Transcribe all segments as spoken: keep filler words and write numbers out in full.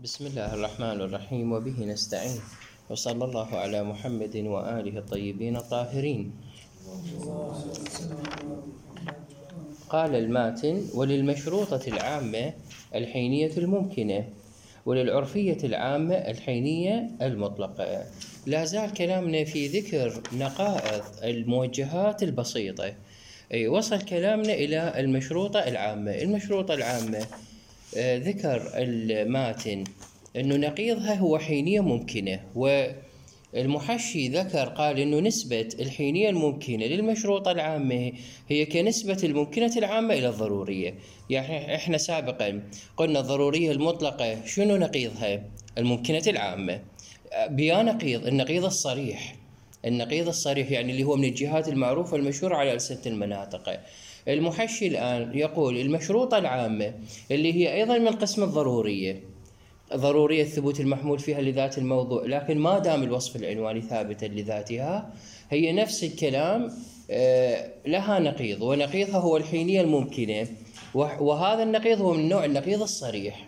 بسم الله الرحمن الرحيم، وبه نستعين، وصلى الله على محمد وآله الطيبين الطاهرين. قال الماتن: وللمشروطة العامة الحينية الممكنة، وللعرفية العامة الحينية المطلقة. لا زال كلامنا في ذكر نقائض الموجهات البسيطة. أي وصل كلامنا إلى المشروطة العامة. المشروطة العامة آه ذكر الماتن أنه نقيضها هو حينية ممكنة، والمحشي ذكر قال أنه نسبة الحينية الممكنة للمشروطة العامة هي كنسبة الممكنة العامة إلى الضرورية. يعني إحنا سابقا قلنا الضرورية المطلقة شنو نقيضها؟ الممكنة العامة. بيا نقيض النقيض الصريح، النقيض الصريح يعني اللي هو من الجهات المعروفة المشهورة على ألسنة المناطق. المحشي الآن يقول المشروطة العامة اللي هي أيضا من قسم الضرورية، ضرورية ثبوت المحمول فيها لذات الموضوع، لكن ما دام الوصف العنواني ثابتا لذاتها، هي نفس الكلام لها نقيض، ونقيضها هو الحينية الممكنة، وهذا النقيض هو من نوع النقيض الصريح.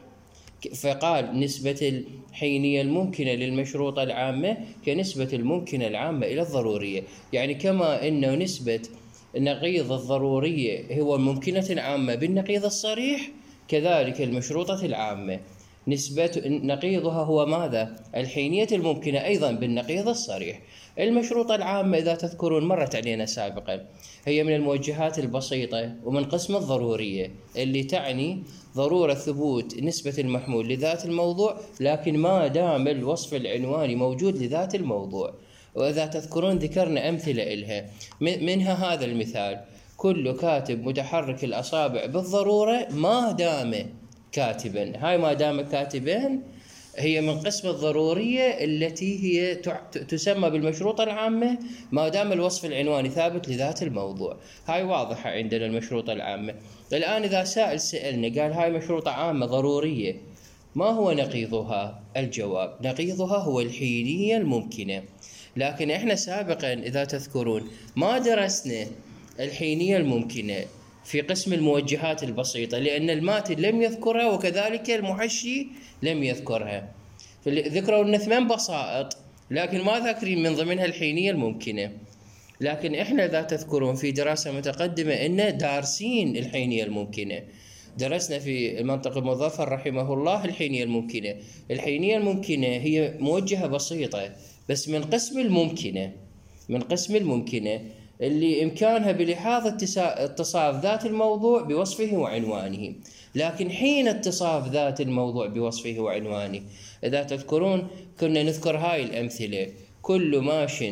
فقال نسبة الحينية الممكنة للمشروطة العامة كنسبة الممكنة العامة إلى الضرورية. يعني كما أنه نسبة نقيض الضرورية هو الممكنة العامة بالنقيض الصريح، كذلك المشروطة العامة نسبة نقيضها هو ماذا؟ الحينية الممكنة أيضا بالنقيض الصريح. المشروطة العامة إذا تذكرون مرت علينا سابقا، هي من الموجهات البسيطة ومن قسم الضرورية اللي تعني ضرورة ثبوت نسبة المحمول لذات الموضوع، لكن ما دام الوصف العنواني موجود لذات الموضوع. وإذا تذكرون ذكرنا أمثلة إلها، منها هذا المثال: كل كاتب متحرك الأصابع بالضرورة ما دام كاتبا. هاي ما دام كاتبا هي من قسم الضرورية التي هي تسمى بالمشروطة العامة ما دام الوصف العنواني ثابت لذات الموضوع. هاي واضحة عندنا المشروطة العامة. الآن إذا سائل سألنا قال هاي مشروطة عامة ضرورية، ما هو نقيضها؟ الجواب: نقيضها هو الحينية الممكنة. لكن إحنا سابقا إذا تذكرون ما درسنا الحينية الممكنة في قسم الموجهات البسيطة، لأن الماتن لم يذكرها وكذلك المحشي لم يذكرها. ذكروا لنا ثمان بسائط لكن ما ذاكرين من ضمنها الحينية الممكنة. لكن إحنا إذا تذكرون في دراسة متقدمة إن دارسين الحينية الممكنة، درسنا في المنطق المظفر رحمه الله الحينية الممكنة. الحينية الممكنة هي موجهة بسيطة بس من قسم الممكنة، من قسم الممكنة اللي إمكانها بلحاظ اتصاف ذات الموضوع بوصفه وعنوانه. لكن حين اتصاف ذات الموضوع بوصفه وعنوانه، إذا تذكرون كنا نذكر هاي الأمثلة: كل ماش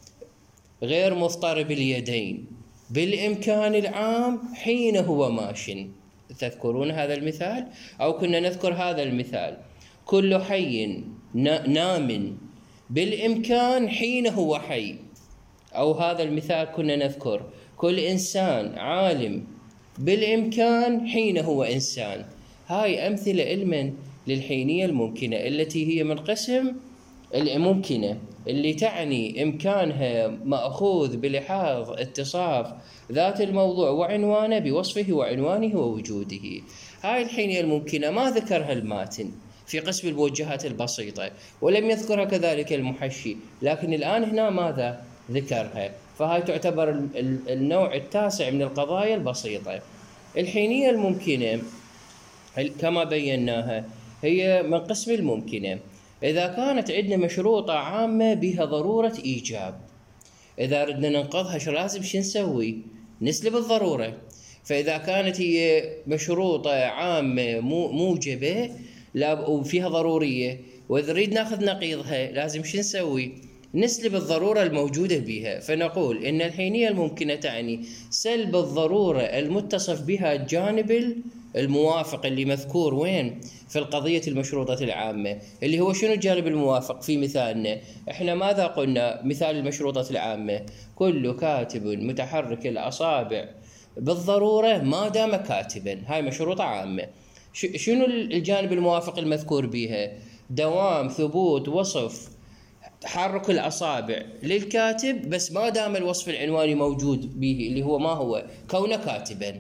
غير مضطرب اليدين بالإمكان العام حين هو ماش. تذكرون هذا المثال؟ أو كنا نذكر هذا المثال: كل حي نام بالإمكان حين هو حي. أو هذا المثال كنا نذكر: كل إنسان عالم بالإمكان حين هو إنسان. هاي أمثلة علما للحينية الممكنة التي هي من قسم الممكنة، اللي تعني إمكانها مأخوذ بلحاظ اتصاف ذات الموضوع وعنوانه بوصفه وعنوانه ووجوده. هاي الحينية الممكنة ما ذكرها الماتن في قسم الموجهات البسيطة، ولم يذكرها كذلك المحشي، لكن الآن هنا ماذا ذكرها؟ فهاي تعتبر النوع التاسع من القضايا البسيطة. الحينية الممكنة كما بيناها هي من قسم الممكنة إذا كانت عندنا مشروطة عامة بها ضرورة إيجاب. إذا ردنا ننقضها شو لازم شو نسوي؟ نسلب الضرورة. فإذا كانت هي مشروطة عامة موجبة وفيها ضرورية، وإذا نريد ناخذ نقيضها لازم شو نسوي؟ نسلب الضرورة الموجودة بها. فنقول إن الحينية الممكنة تعني سلب الضرورة المتصف بها الجانب الموافق اللي مذكور وين؟ في القضية المشروطة العامة. اللي هو شنو الجانب الموافق في مثالنا؟ إحنا ماذا قلنا مثال المشروطة العامة؟ كل كاتب متحرك الأصابع بالضرورة ما دام كاتبا. هاي مشروطة عامة. شنو الجانب الموافق المذكور بها؟ دوام ثبوت وصف تحرك الأصابع للكاتب بس ما دام الوصف العنواني موجود به، اللي هو ما هو؟ كونه كاتبا.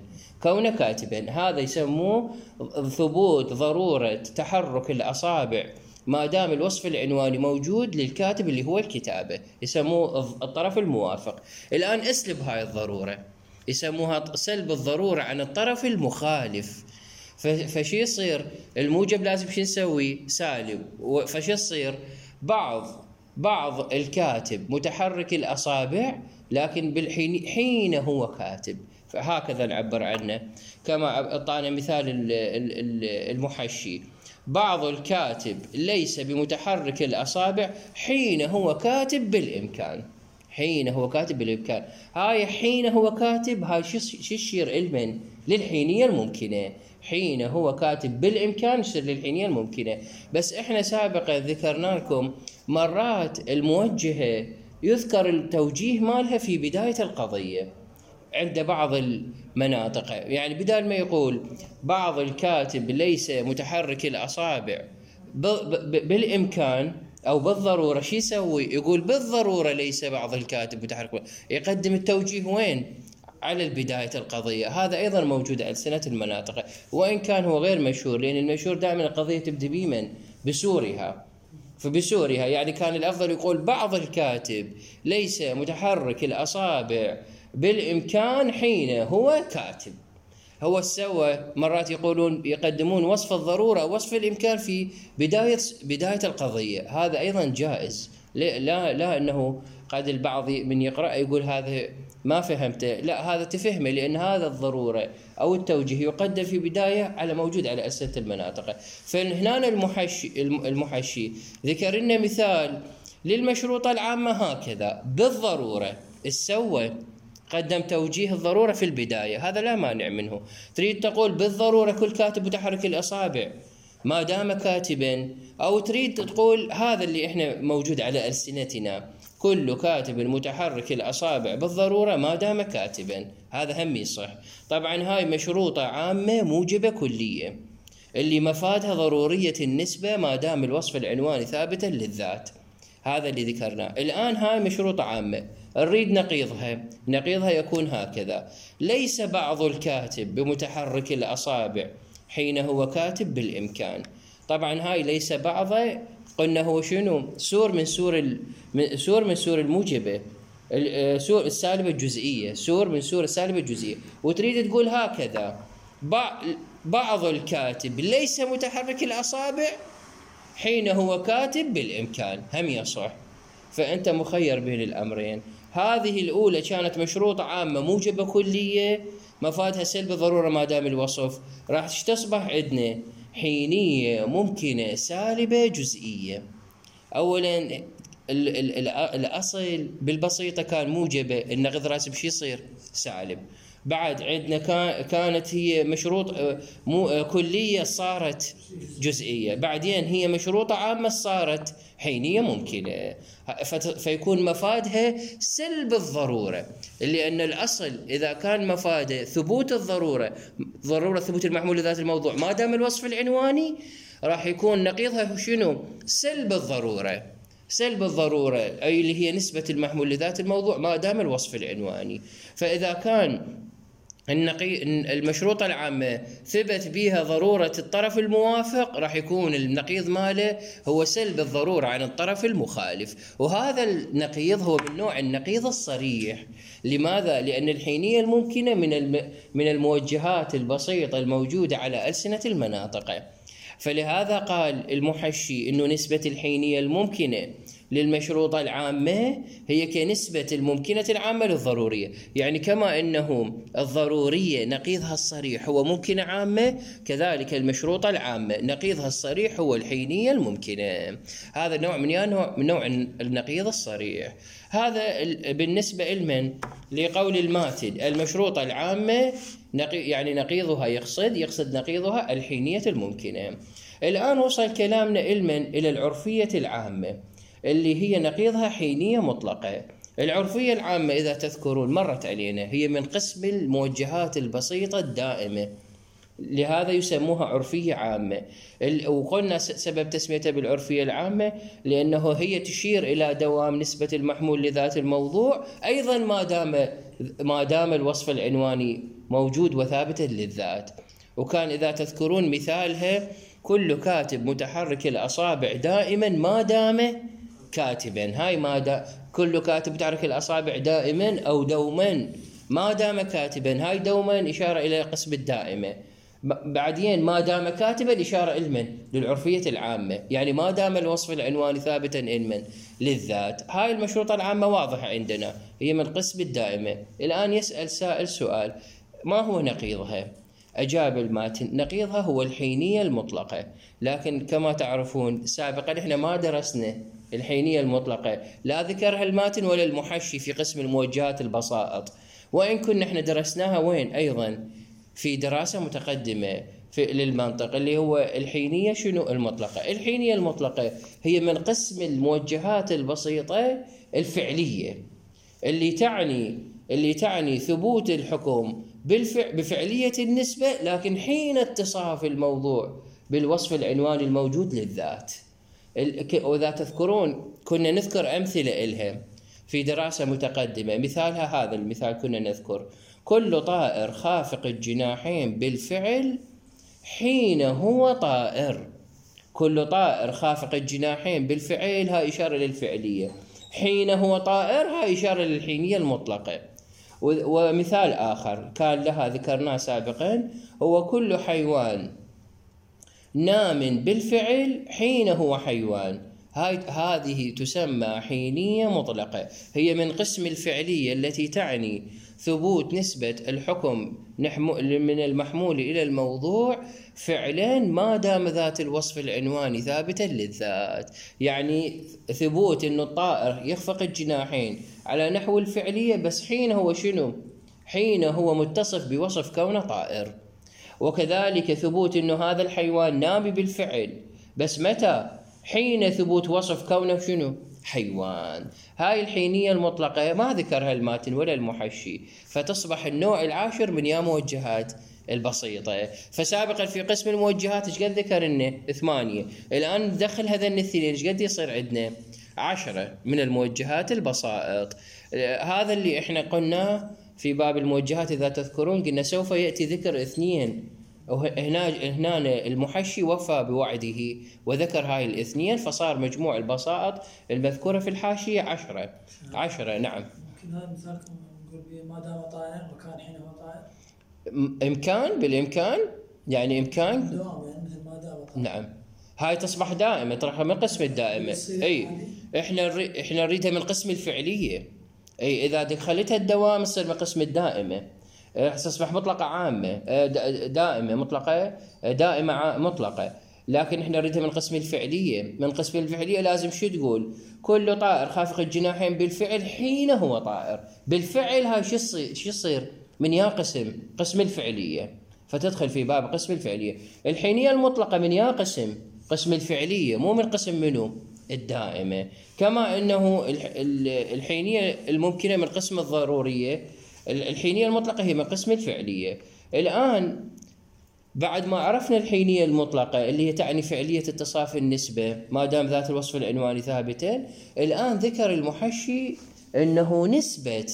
كونه كاتبا، هذا يسموه ثبوت ضرورة تحرك الأصابع ما دام الوصف العنواني موجود للكاتب اللي هو الكتابة، يسموه الطرف الموافق. الآن اسلب هاي الضرورة، يسموها سلب الضرورة عن الطرف المخالف. فشي يصير؟ الموجب لازم شو نسوي؟ سالب. فشي يصير؟ بعض بعض الكاتب متحرك الأصابع لكن بالحين حين هو كاتب، فهكذا نعبر عنه. كما أعطانا مثال المحشي، بعض الكاتب ليس بمتحرك الأصابع حين هو كاتب بالإمكان. حين هو كاتب بالإمكان، هاي حين هو كاتب هاي شو يشير إلمن؟ للحينية الممكنة. حين هو كاتب بالإمكان يصير للحينية الممكنة. بس إحنا سابقا ذكرنا لكم مرات الموجهة يذكر التوجيه مالها في بداية القضية عند بعض المناطق، يعني بدال ما يقول بعض الكاتب ليس متحرك الأصابع بالإمكان أو بالضرورة، شو يسوي؟ يقول بالضرورة ليس بعض الكاتب متحرك، يقدم التوجيه وين؟ على بداية القضية. هذا أيضا موجود على ألسنة المناطق، وإن كان هو غير مشهور، لأن المشهور دائما القضية تبدأ بمن؟ بسورها. فبسورها يعني كان الأفضل يقول بعض الكاتب ليس متحرك الأصابع بالإمكان حين هو كاتب. هو سوى مرات يقولون يقدمون وصف الضرورة أو وصف الإمكان في بداية بداية القضية، هذا أيضا جائز. لا لا أنه قد البعض من يقرأ يقول هذا ما فهمته، لا هذا تفهمه، لأن هذا الضرورة أو التوجيه يقدم في بداية على موجود على ألسنة المناطق. فهنا المحشي المحشي ذكر لنا مثال للمشروطة العامة هكذا بالضرورة، السوى قدم توجيه الضرورة في البداية، هذا لا مانع منه. تريد تقول بالضرورة كل كاتب متحرك الأصابع ما دام كاتبا، أو تريد تقول هذا اللي إحنا موجود على ألسنتنا، كل كاتب متحرك الأصابع بالضرورة ما دام كاتبا، هذا هم يصح. طبعا هاي مشروطة عامة موجبة كلية اللي مفادها ضرورية النسبة ما دام الوصف العنواني ثابتا للذات، هذا اللي ذكرناه. الآن هاي مشروطة عامة، نريد نقيضها. نقيضها يكون هكذا: ليس بعض الكاتب بمتحرك الأصابع حين هو كاتب بالإمكان. طبعا هاي ليس بعضه قلنا هو شنو؟ سور من سور ال... سور من سور الموجبة، سور السالبة الجزئية، سور من سور السالبة الجزئية. وتريد تقول هكذا: بعض الكاتب ليس متحرك الأصابع حين هو كاتب بالإمكان، هم يصح. فأنت مخير بين الأمرين. هذه الأولى كانت مشروطة عامة موجبة كلية مفادها سلب ضرورة ما دام الوصف، راح تصبح عندنا حينية ممكنة سالبة جزئية. أولا ال ال ال الأصل بالبسيطة كان موجبة، النقيض راسب شي يصير؟ سالب. بعد عندنا كانت هي مشروط مو كلية صارت جزئية، بعدين هي مشروطة عامة صارت حينية ممكنة، فيكون مفادها سلب الضرورة. لأن الأصل إذا كان مفاده ثبوت الضرورة، ضرورة ثبوت المحمول لذات الموضوع ما دام الوصف العنواني، راح يكون نقيضها شنو؟ سلب الضرورة. سلب الضرورة أي اللي هي نسبة المحمول لذات الموضوع ما دام الوصف العنواني. فإذا كان النقي المشروطة العامة ثبت بها ضرورة الطرف الموافق، راح يكون النقيض ماله هو سلب الضرورة عن الطرف المخالف، وهذا النقيض هو من نوع النقيض الصريح. لماذا؟ لأن الحينية الممكنة من الم... من الموجهات البسيطة الموجودة على ألسنة المناطق. فلهذا قال المحشي إنه نسبة الحينية الممكنة للمشروطة العامة هي كنسبة الممكنة العامة للضرورية. يعني كما أنه الضرورية نقيضها الصريح هو ممكنة عامة، كذلك المشروطة العامة نقيضها الصريح هو الحينية الممكنة. هذا نوع من نوع من نوع النقيض الصريح. هذا بالنسبة لمن؟ لقول الماتن المشروطة العامة يعني نقيضها يقصد يقصد نقيضها الحينية الممكنة. الآن وصل كلامنا إلمن إلى العرفية العامة اللي هي نقيضها حينية مطلقة. العرفية العامة إذا تذكرون مرت علينا، هي من قسم الموجهات البسيطة الدائمة، لهذا يسموها عرفية عامة. وقلنا سبب تسميتها بالعرفية العامة لأنه هي تشير إلى دوام نسبة المحمول لذات الموضوع أيضا ما دام ما دام الوصف العنواني موجود وثابتا للذات. وكان إذا تذكرون مثالها كل كاتب متحرك الأصابع دائما ما دام كاتبا. هاي ما دا كل كاتب متحرك الأصابع دائما أو دوما ما دام كاتبا. هاي دوما إشارة إلى قسم الدائمة. بعدين ما دام كاتبا إشارة إلمن للعرفية العامة، يعني ما دام الوصف العنواني ثابتا إلمن للذات. هاي المشروطة العامة واضحة عندنا، هي من قسم الدائمة. الآن يسأل سائل سؤال: ما هو نقيضها؟ أجاب الماتن: نقيضها هو الحينية المطلقة. لكن كما تعرفون سابقا إحنا ما درسنا الحينية المطلقة، لا ذكرها الماتن ولا المحشي في قسم الموجهات البسائط، وإن كنا إحنا درسناها وين أيضا في دراسة متقدمة في للمنطق اللي هو الحينية شنو المطلقة. الحينية المطلقة هي من قسم الموجهات البسيطة الفعلية اللي تعني اللي تعني ثبوت الحكم بالفع بفعلية النسبة، لكن حين اتصاف الموضوع بالوصف العنواني الموجود للذات. وإذا تذكرون كنا نذكر أمثلة إلها في دراسة متقدمة. مثالها هذا المثال كنا نذكر: كل طائر خافق الجناحين بالفعل حين هو طائر. كل طائر خافق الجناحين بالفعل هاي إشارة للفعلية، حين هو طائر هاي إشارة للحينية المطلقة. ومثال آخر كان لها ذكرناه سابقا هو كل حيوان نام بالفعل حين هو حيوان. هاي هذه تسمى حينية مطلقة، هي من قسم الفعلية التي تعني ثبوت نسبة الحكم من المحمول إلى الموضوع فعلا ما دام ذات الوصف العنواني ثابتا للذات. يعني ثبوت أن الطائر يخفق الجناحين على نحو الفعلية بس حين هو شنو؟ حين هو متصف بوصف كونه طائر. وكذلك ثبوت أنه هذا الحيوان نام بالفعل بس متى؟ حين ثبوت وصف كونه شنو؟ حيوان. هاي الحينية المطلقة ما ذكرها الماتن ولا المحشي، فتصبح النوع العاشر من يا موجهات البسيطة. فسابقا في قسم الموجهات ايش قد ذكرنا؟ ثمانية. الآن ندخل هذا الاثنين ايش قد يصير عندنا؟ عشرة من الموجهات البسائط. هذا اللي احنا قلنا في باب الموجهات. إذا تذكرون قلنا سوف يأتي ذكر اثنين، وهنا هنا المحشي وفى بوعده وذكر هاي الاثنين، فصار مجموع البسائط المذكورة في الحاشية عشرة. عشرة نعم. ممكن هذا مثال نقول ما دام طائرا وكان حين هو طائر. إمكان بالإمكان يعني إمكان دوام يعني مثل ما دام طائر. نعم. هاي تصبح دائمة، ترى من قسم الدائمة. أي إحنا نري... إحنا نريدها من قسم الفعلية. أي إذا دخلتها الدوام تصير من قسم الدائمة، تصبح مطلقة عامة دائمة مطلقة دائمة مطلقة. لكن احنا نريدها من قسم الفعلية. من قسم الفعلية لازم شو تقول؟ كل طائر خافق الجناحين بالفعل حين هو طائر. بالفعل هاي شو يصير؟ شو يصير؟ من يا قسم؟ قسم الفعلية، فتدخل في باب قسم الفعلية. الحينية المطلقة من يا قسم؟ قسم الفعلية، مو من قسم منو؟ الدائمة. كما انه الحينية الممكنة من قسم الضرورية، الحينية المطلقة هي من قسم الفعلية. الآن بعد ما عرفنا الحينية المطلقة اللي هي تعني فعلية اتصاف النسبة ما دام ذات الوصف العنواني ثابتا، الآن ذكر المحشي أنه نسبة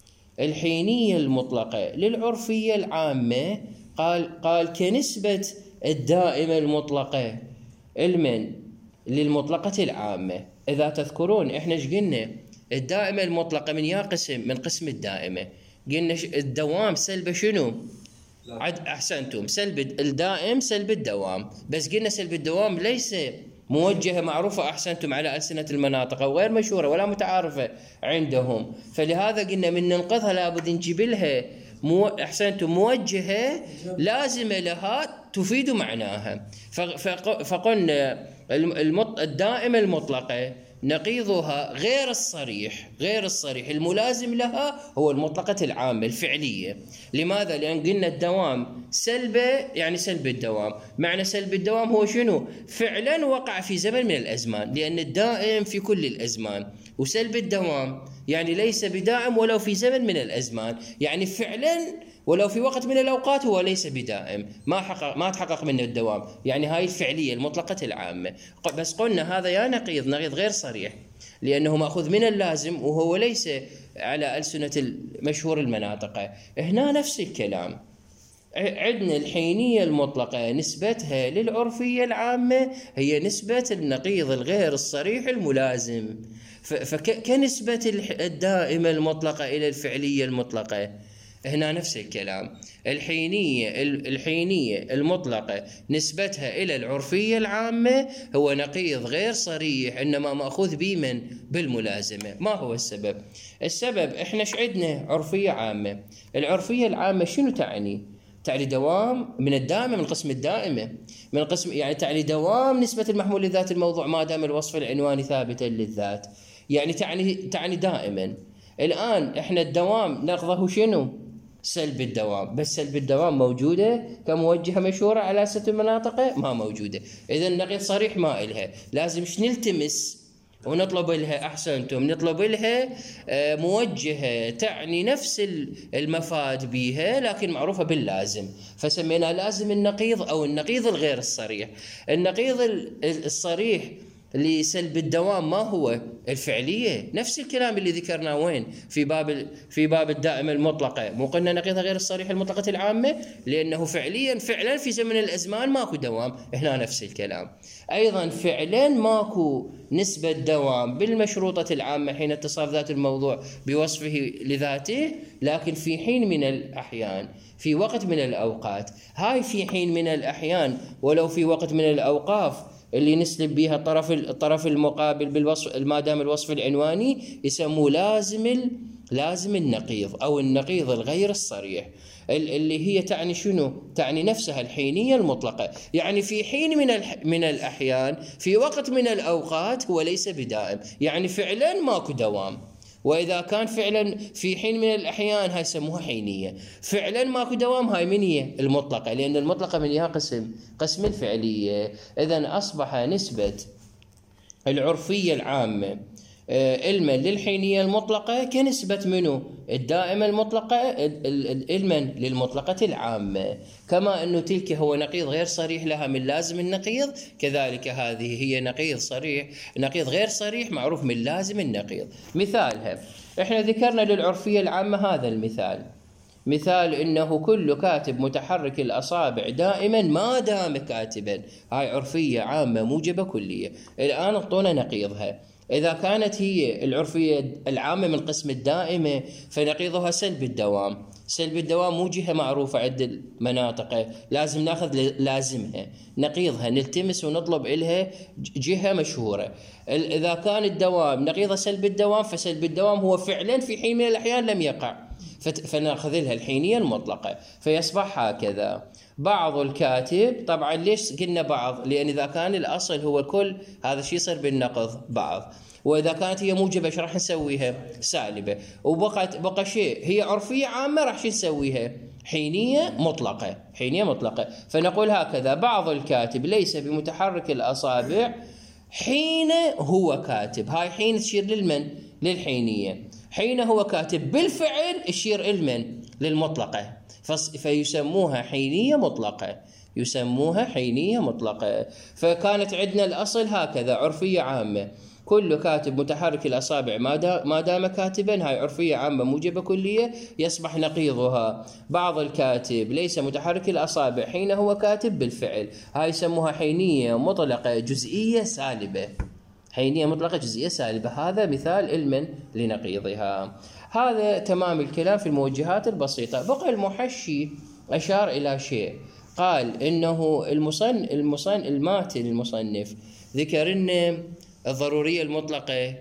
الحينية المطلقة للعرفية العامة قال قال كنسبة الدائمة المطلقة المن للمطلقة العامة. إذا تذكرون إحنا ايش قلنا؟ الدائمة المطلقة من يا قسم؟ من قسم الدائمة. قلنا الدوام سلب شنو؟ عد أحسنتم، سلب الدائم سلب الدوام، بس قلنا سلب الدوام ليس موجهة معروفة أحسنتم على ألسنة المناطق أو غير مشهورة ولا متعارفة عندهم، فلهذا قلنا من ننقذها لابد نجيب لها مو أحسنتم موجهة لازمة لها تفيد معناها. فقلنا الدائمة المطلقة نقيضها غير الصريح غير الصريح الملازم لها هو المطلقة العامة الفعلية. لماذا؟ لأن قلنا الدوام سلبه يعني سلب الدوام. معنى سلب الدوام هو شنو؟ فعلا وقع في زمن من الأزمان، لأن الدائم في كل الأزمان، وسلب الدوام يعني ليس بدائم ولو في زمن من الأزمان، يعني فعلا ولو في وقت من الأوقات هو ليس بدائم، ما حقق ما تحقق منه الدوام. يعني هاي الفعلية المطلقة العامة. بس قلنا هذا يا نقيض نقيض غير صريح، لأنه مأخوذ من اللازم وهو ليس على ألسنة المشهور المناطق. هنا نفس الكلام، عندنا الحينية المطلقة نسبتها للعرفية العامة هي نسبة النقيض الغير الصريح الملازم، فكنسبة الدائمة المطلقة إلى الفعلية المطلقة. هنا نفس الكلام، الحينية الحينية المطلقة نسبتها إلى العرفية العامة هو نقيض غير صريح، إنما مأخوذ به من بالملازمة. ما هو السبب؟ السبب إحنا ايش عندنا؟ عرفية عامة. العرفية العامة شنو تعني؟ تعني دوام من الدائمة، من قسم الدائمة، من قسم يعني تعني دوام نسبة المحمول لذات الموضوع ما دام الوصف العنواني ثابتا للذات، يعني تعني تعني دائما. الآن احنا الدوام ناخذه شنو؟ سلب الدوام، بس سلب الدوام موجودة كموجهة مشهورة على ست المناطق؟ ما موجودة. إذا النقيض صريح ما إلها، لازم نلتمس ونطلب لها، أحسنتم، نطلب لها موجهة تعني نفس المفاد بها لكن معروفة باللازم، فسمينا لازم النقيض أو النقيض الغير الصريح. النقيض الصريح لسلب الدوام ما هو؟ الفعلية. نفس الكلام اللي ذكرناه وين؟ في باب في باب الدائمة المطلقة، مو قلنا نقيضها غير الصريح المطلقة العامة لأنه فعليا فعلا في زمن الأزمان ماكو دوام. هنا نفس الكلام أيضا، فعلا ماكو نسبة دوام بالمشروطة العامة حين اتصاف ذات الموضوع بوصفه لذاته، لكن في حين من الأحيان، في وقت من الأوقات، هاي في حين من الأحيان ولو في وقت من الأوقاف اللي نسلب بها الطرف الطرف المقابل بالوصف ما دام الوصف العنواني يسموه لازم لازم النقيض او النقيض الغير الصريح، اللي هي تعني شنو؟ تعني نفسها الحينية المطلقة، يعني في حين من من الأحيان، في وقت من الأوقات هو ليس بدائم، يعني فعلا ماكو دوام. وإذا كان فعلا في حين من الأحيان هاي يسموها حينية، فعلا ماكو دوام هاي من هي؟ المطلقة، لأن المطلقة من هي قسم قسم الفعلية. إذن أصبح نسبة العرفية العامة علما للحينية المطلقة كنسبة منه الدائمة المطلقة علما للمطلقة العامة، كما أنه تلك هو نقيض غير صريح لها من لازم النقيض، كذلك هذه هي نقيض صريح نقيض غير صريح معروف من لازم النقيض. مثالها احنا ذكرنا للعرفية العامة هذا المثال، مثال إنه كل كاتب متحرك الأصابع دائما ما دام كاتبا، هاي عرفية عامة موجبة كلية. الآن اعطونا نقيضها، إذا كانت هي العرفية العامة من قسم الدائمة فنقيضها سلب الدوام. سلب الدوام مو جهة معروفة عند المناطق، لازم ناخذ لازمها نقيضها، نلتمس ونطلب إلها جهة مشهورة. إذا كان الدوام نقيض سلب الدوام فسلب الدوام هو فعلا في حين من الأحيان لم يقع، فناخذ لها الحينية المطلقة. فيصبح هكذا بعض الكاتب، طبعا ليش قلنا بعض؟ لأن إذا كان الأصل هو الكل هذا الشيء يصير بالنقض بعض، وإذا كانت هي موجبة ايش راح نسويها؟ سالبة. وبقت بقى شيء هي عرفية عامة راح شو نسويها؟ حينية مطلقة. حينية مطلقة. فنقول هكذا: بعض الكاتب ليس بمتحرك الأصابع حين هو كاتب. هاي حين تشير للمن؟ للحينية. حين هو كاتب بالفعل تشير للمن؟ للمطلقة، فيسموها حينية مطلقة. يسموها حينية مطلقة. فكانت عندنا الأصل هكذا: عرفية عامة كل كاتب متحرك الأصابع ما دام كاتبا، هاي عرفية عامة موجبة كلية. يصبح نقيضها بعض الكاتب ليس متحرك الأصابع حين هو كاتب بالفعل، هاي يسموها حينية مطلقة جزئية سالبة. حينية مطلقة جزئية سالبة. هذا مثال علما لنقيضها. هذا تمام الكلام في الموجهات البسيطة. بقى المحشي أشار إلى شيء، قال إنه المصن المصن الماتن المصنف ذكر إن الضرورية المطلقة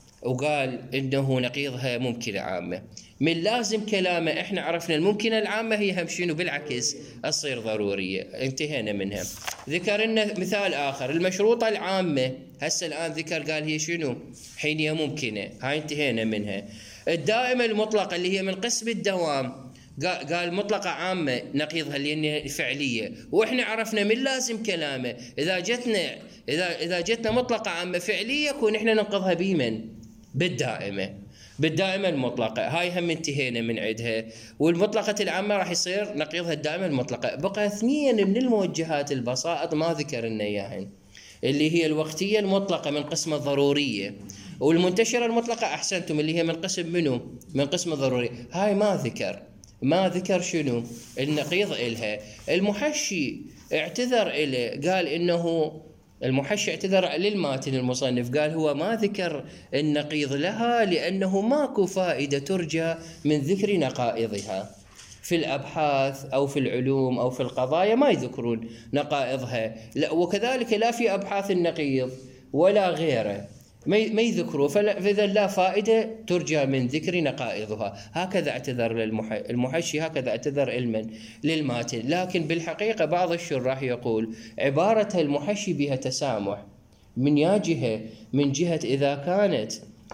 وقال إنه نقيضها ممكنة عامة. من لازم كلامه إحنا عرفنا الممكنة العامة هي هم شنو؟ بالعكس تصير ضرورية، انتهينا منها. ذكر لنا مثال آخر: المشروطة العامة، هسه الآن ذكر قال هي شنو؟ حينية ممكنة، هاي انتهينا منها. الدائمة المطلقة اللي هي من قسم الدوام قال مطلقة عامة نقيضها لأنها فعلية، وإحنا عرفنا من لازم كلامه إذا جتنا إذا إذا جتنا مطلقة عامة فعلية كون إحنا ننقضها بمن؟ بالدائمة. بالدائمة المطلقة. هاي هم انتهينا من عندها. والمطلقة العامة راح يصير نقيضها الدائمة المطلقة. بقى اثنين من الموجهات البسائط ما ذكرنا إياهن، اللي هي الوقتية المطلقة من قسم الضرورية والمنتشرة المطلقة أحسنتم اللي هي من قسم منو؟ من قسم الضروري، هاي ما ذكر ما ذكر شنو؟ النقيض إلها. المحشي اعتذر إليه، قال إنه المحشي اعتذر للماتن المصنف، قال هو ما ذكر النقيض لها لأنه ماكو فائدة ترجى من ذكر نقائضها. في الأبحاث أو في العلوم أو في القضايا ما يذكرون نقائضها، لا وكذلك لا في أبحاث النقيض ولا غيره ما يذكروا، فإذا لا فائدة ترجى من ذكر نقائضها. هكذا اعتذر المحشي، هكذا اعتذر المن للماتن. لكن بالحقيقة بعض الشراح يقول عبارة المحشي بها تسامح من يا جهة، من جهة إذا كانت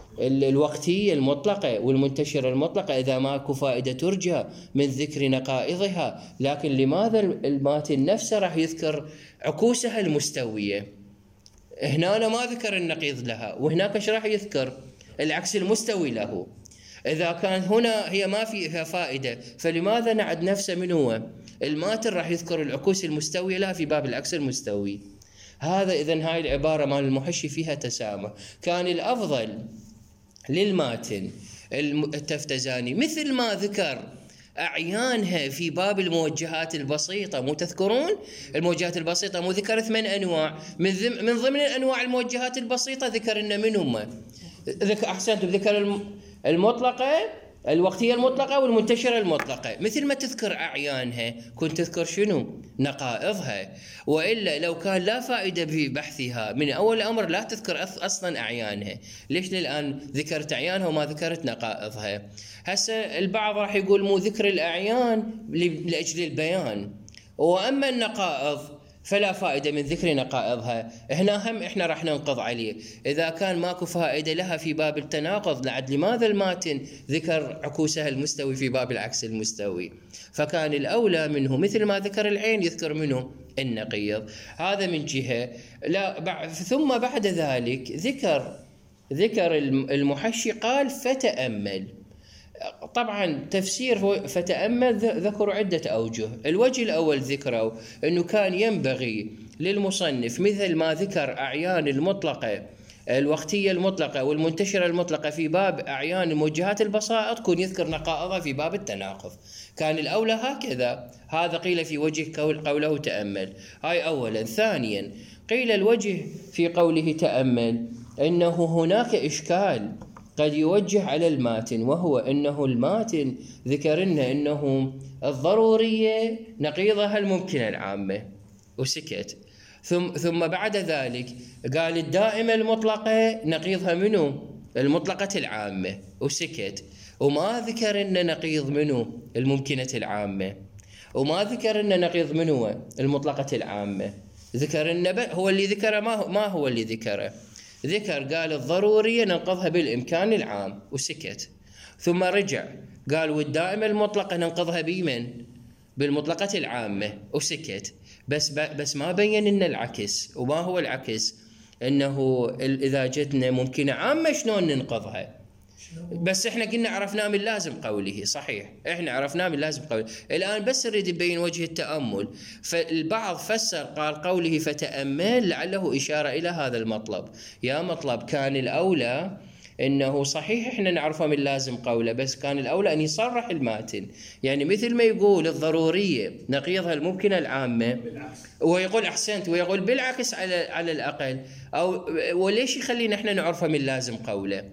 الوقتية المطلقة والمنتشرة المطلقة إذا ماكو فائدة ترجى من ذكر نقائضها، لكن لماذا الماتن نفسه راح يذكر عكوسها المستوية؟ هنا أنا ما ذكر النقيض لها، وهناك ايش راح يذكر؟ العكس المستوي له. إذا كان هنا هي ما فيها فائدة، فلماذا نعد نفسه من هو؟ الماتن راح يذكر العكوس المستوية لها في باب العكس المستوي. هذا إذن هاي العبارة مال المحشي فيها تسامح. كان الأفضل للماتن التفتزاني مثل ما ذكر أعيانها في باب الموجهات البسيطة، مو تذكرون الموجهات البسيطة؟ مو ذكر ثمان أنواع من من ضمن أنواع الموجهات البسيطة ذكر إن من هم؟ ذكر أحسنتم، ذكر المطلقة الوقتية المطلقة والمنتشرة المطلقة. مثل ما تذكر أعيانها كنت تذكر شنو؟ نقائضها. وإلا لو كان لا فائدة في بحثها من أول الأمر لا تذكر أصلا أعيانها. ليش الآن ذكرت أعيانها وما ذكرت نقائضها؟ هسه البعض راح يقول مو ذكر الأعيان لأجل البيان، وأما النقائض فلا فائدة من ذكر نقائضها. هنا هم إحنا راح ننقض عليه إذا كان ماكو فائدة لها في باب التناقض. لعد لماذا الماتن ذكر عكوسها المستوي في باب العكس المستوي؟ فكان الأولى منه مثل ما ذكر العين يذكر منه النقيض. هذا من جهة. لا ثم بعد ذلك ذكر ذكر المحشي قال فتأمل. طبعا تفسير فتأمل ذكروا عدة أوجه. الوجه الأول ذكروا أنه كان ينبغي للمصنف مثل ما ذكر أعيان المطلقة الوقتية المطلقة والمنتشرة المطلقة في باب أعيان موجهات البسائط كون يذكر نقائضها في باب التناقض. كان الأولى هكذا. هذا قيل في وجه قوله تأمل، هاي أولا. ثانيا قيل الوجه في قوله تأمل أنه هناك إشكال قد يوجه على الماتن، وهو أنه الماتن ذكرنا أنه الضرورية نقيضها الممكنة العامة وسكت، ثم ثم بعد ذلك قال الدائمة المطلقة نقيضها منه المطلقة العامة وسكت، وما ذكر أن نقيض منه الممكنة العامة، وما ذكر أن نقيض منه المطلقة العامة. ذكر أن هو اللي ذكره ما ما هو اللي ذكره ذكر قال الضرورية ننقضها بالإمكان العام وسكت، ثم رجع قال والدائمة المطلقة ننقضها بمن؟ بالمطلقة العامة وسكت. بس بس ما بين إن العكس. وما هو العكس؟ إنه إذا جتنا ممكنة عامة شلون ننقضها؟ بس إحنا قلنا عرفناه من لازم قوله. صحيح إحنا عرفناه من لازم قوله. الآن بس نريد نبين وجه التأمل. فالبعض فسر قال قوله فتأمل لعله إشارة إلى هذا المطلب. يا مطلب كان الأولى إنه صحيح إحنا نعرفه من لازم قوله، بس كان الأولى أن يصرح الماتن، يعني مثل ما يقول الضرورية نقيضها الممكنة العامة ويقول أحسنت ويقول بالعكس على على الأقل، أو وليش يخلينا إحنا نعرفه من لازم قوله؟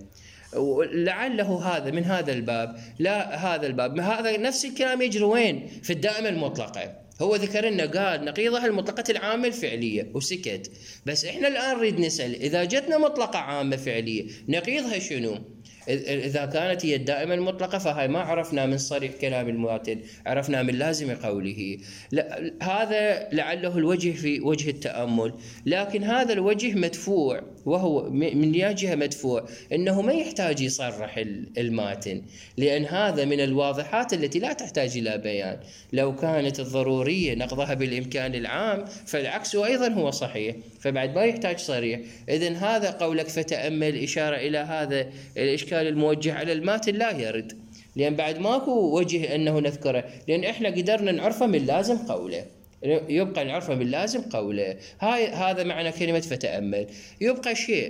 لعله هذا من هذا الباب. لا هذا الباب هذا نفس الكلام يجري وين؟ في الدائمة المطلقة. هو ذكر لنا قال نقيضها المطلقة العامة الفعلية وسكت. بس احنا الآن نريد نسأل إذا جتنا مطلقة عامة فعلية نقيضها شنو؟ إذا كانت هي الدائمة المطلقة فهاي ما عرفنا من صريح كلام الماتن، عرفنا من لازم قوله. لا هذا لعله الوجه في وجه التأمل، لكن هذا الوجه مدفوع، وهو من جهة مدفوع إنه ما يحتاج يصرح الماتن، لأن هذا من الواضحات التي لا تحتاج إلى بيان. لو كانت الضرورية نقضها بالإمكان العام فالعكس أيضا هو صحيح، فبعد ما يحتاج صريح. إذن هذا قولك فتأمل إشارة إلى هذا الإشكال الموجه على الماتن لا يرد، لأن بعد ماكو وجه أنه نذكره، لأن إحنا قدرنا نعرفه من لازم قوله، يبقى نعرفه من لازم قوله. هاي هذا معنى كلمة فتأمل. يبقى شيء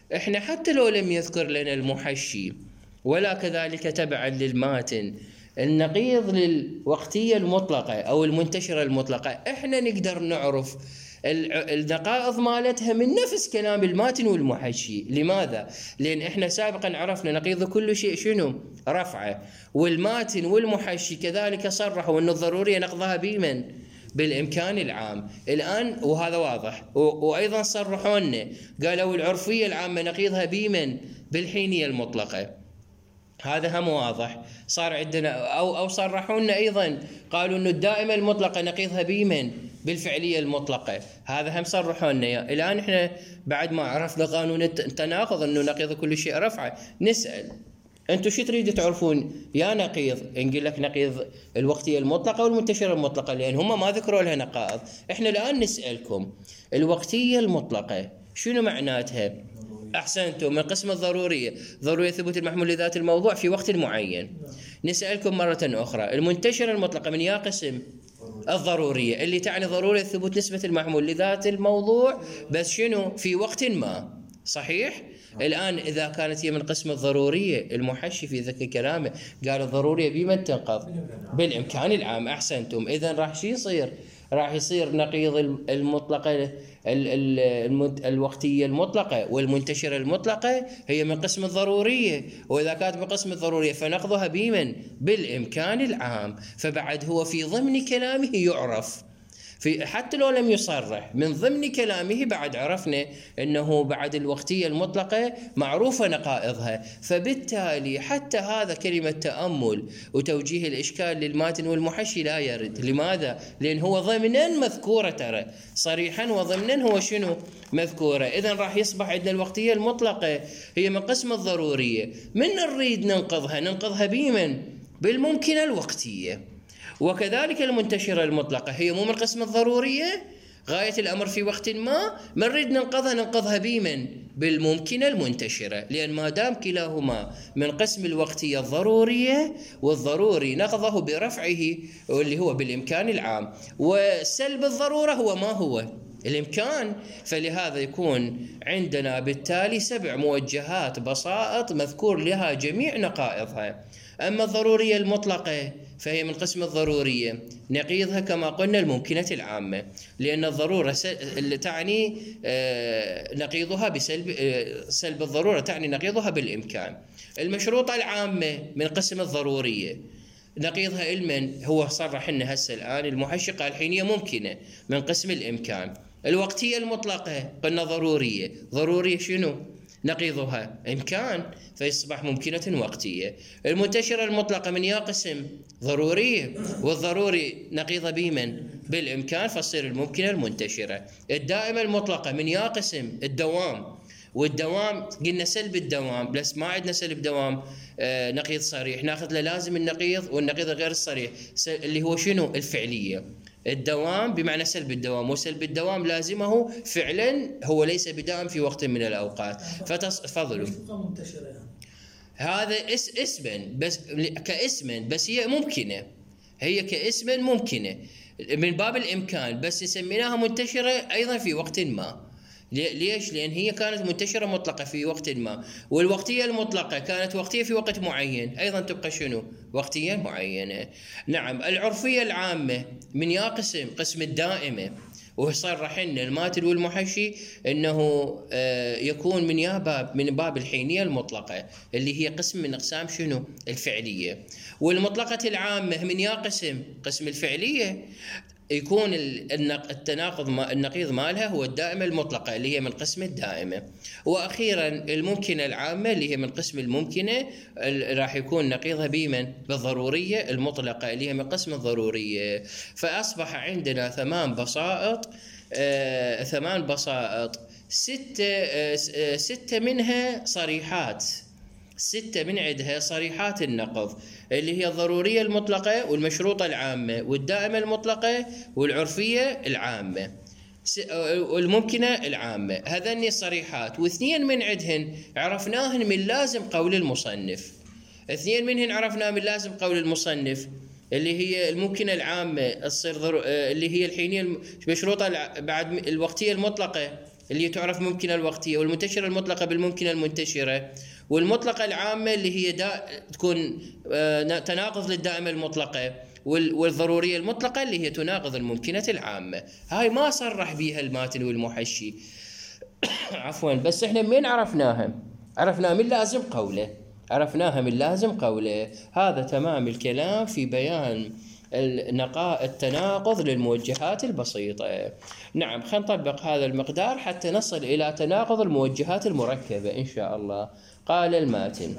إحنا حتى لو لم يذكر لنا المحشي ولا كذلك تبعا للماتن النقيض للوقتية المطلقة أو المنتشرة المطلقة، إحنا نقدر نعرف النقائض مالتها من نفس كلام الماتن والمحشي. لماذا؟ لأن إحنا سابقا عرفنا نقيض كل شيء شنو؟ رفعه. والماتن والمحشي كذلك صرحوا أن الضرورية نقضها بمن؟ بالإمكان العام. الآن وهذا واضح، وأيضا صرحوا لنا قالوا العرفية العامة نقيضها بمن؟ بالحينية المطلقة. هذا هم واضح. صار عندنا أو أو صرحوا لنا أيضا قالوا إنه الدائمة المطلقة نقيضها بمن؟ بالفعلية المطلقة. هذا هم صرحوا لنا. الآن إحنا بعد ما عرفنا قانون التناقض إنه نقيض كل شيء رفعه، نسأل أنتم شو تريدوا تعرفون يا نقيض؟ نقول لك نقيض الوقتية المطلقة والمنتشرة المطلقة، لأن هم ما ذكروا لها نقائض. إحنا الآن نسألكم الوقتية المطلقة شنو معناتها؟ أحسنتم، من قسم الضرورية، ضرورية ثبوت المحمول لذات الموضوع في وقت معين. نسألكم مرة أخرى المنتشرة المطلقة من يا قسم؟ الضرورية، اللي تعني ضرورية ثبوت نسبة المحمول لذات الموضوع بس شنو؟ في وقت ما. صحيح؟ الآن إذا كانت هي من قسم الضرورية، المحشي في ذكي كلامه قال الضرورية بمن تنقض؟ بالإمكان العام. أحسنتم. إذن راح شو يصير؟ راح يصير نقيض المطلقة الوقتية المطلقة والمنتشرة المطلقة هي من قسم الضرورية، وإذا كانت من قسم الضرورية فنقضها بمن؟ بالإمكان العام. فبعد هو في ضمن كلامه يعرف، في حتى لو لم يصرح من ضمن كلامه بعد عرفنا أنه بعد الوقتية المطلقة معروفة نقائضها. فبالتالي حتى هذا كلمة تأمل وتوجيه الإشكال للماتن والمحشي لا يرد. لماذا؟ لأن هو ضمنا مذكورة، ترى صريحا وضمنا هو شنو؟ مذكورة. إذن راح يصبح عندنا الوقتية المطلقة هي من قسم الضرورية. من نريد ننقضها ننقضها بمن؟ بالممكنة الوقتية. وكذلك المنتشرة المطلقة هي مو من قسم الضرورية، غاية الأمر في وقت ما منريد ننقضها ننقضها بمن؟ بالممكنة المنتشرة، لأن ما دام كلاهما من قسم الوقتية الضرورية، والضروري نقضه برفعه واللي هو بالإمكان العام، وسلب الضرورة هو ما هو؟ الإمكان. فلهذا يكون عندنا بالتالي سبع موجهات بسائط مذكور لها جميع نقائضها. أما الضرورية المطلقة فهي من قسم الضرورية نقيضها كما قلنا الممكنة العامة، لأن الضرورة تعني نقيضها بسلب سلب الضرورة تعني نقيضها بالإمكان. المشروطة العامة من قسم الضرورية نقيضها المن؟ هو صرح لنا هسه الآن المحشي قال الحينية ممكنة من قسم الإمكان. الوقتية المطلقة قلنا ضرورية، ضرورية شنو؟ نقيضها إمكان، فيصبح ممكنة وقتية. المنتشرة المطلقة من يا قسم؟ ضرورية، والضروري نقيضها بمن؟ بالإمكان، فتصير الممكنة المنتشرة. الدائمة المطلقة من يا قسم؟ الدوام، والدوام قلنا سلب الدوام، بس ما عندنا سلب دوام آه نقيض صريح، ناخذ له لازم النقيض والنقيض غير الصريح اللي هو شنو؟ الفعلية. الدوام بمعنى سلب الدوام، وسلب الدوام لازمه فعلا هو ليس بدائم في وقت من الأوقات. فتفضلوا. هذا اس اسما بس كاسما، بس هي ممكنة، هي كاسما ممكنة من باب الإمكان، بس سميناها منتشرة أيضا في وقت ما. ليش؟ لأن هي كانت منتشرة مطلقة في وقت ما، والوقتية المطلقة كانت وقتية في وقت معين، أيضا تبقى شنو؟ وقتية معينة. نعم. العرفية العامة من يا قسم؟ قسم الدائمة، وصرح لنا الماتن والمحشي أنه يكون من يا باب من باب الحينية المطلقة اللي هي قسم من أقسام شنو؟ الفعلية. والمطلقة العامة من يا قسم؟ قسم الفعلية، يكون التناقض النقيض مالها هو الدائمة المطلقة اللي هي من قسم الدائمة. وأخيرا الممكنة العامة اللي هي من قسم الممكنة راح يكون نقيضها بمن؟ بالضرورية المطلقة اللي هي من قسم الضرورية. فأصبح عندنا ثمان بسائط آه، ثمان بسائط ستة آه، ستة منها صريحات، ستة من عندها صريحات النقض اللي هي الضرورية المطلقة والمشروطة العامة والدائمة المطلقة والعرفية العامة والممكنة العامة. هذني الصريحات، واثنين من عندهن عرفناهن من لازم قول المصنف. اثنين منهن عرفناه من لازم قول المصنف اللي هي الممكنة العامة تصير اللي هي الحينية المشروطة بعد الوقتية المطلقة اللي تعرف ممكنة الوقتية، والمنتشرة المطلقة بالممكنة المنتشرة، والمطلقة العامة اللي هي دا تكون تناقض للدائمة المطلقة، والضرورية المطلقة اللي هي تناقض الممكنة العامة. هاي ما صرح بيها الماتن والمحشي عفوا، بس احنا من عرفناها؟ عرفناها من لازم قوله، عرفناها من لازم قوله. هذا تمام الكلام في بيان النقاء التناقض للموجهات البسيطة. نعم، خلينا نطبق هذا المقدار حتى نصل إلى تناقض الموجهات المركبة إن شاء الله. قال الماتن،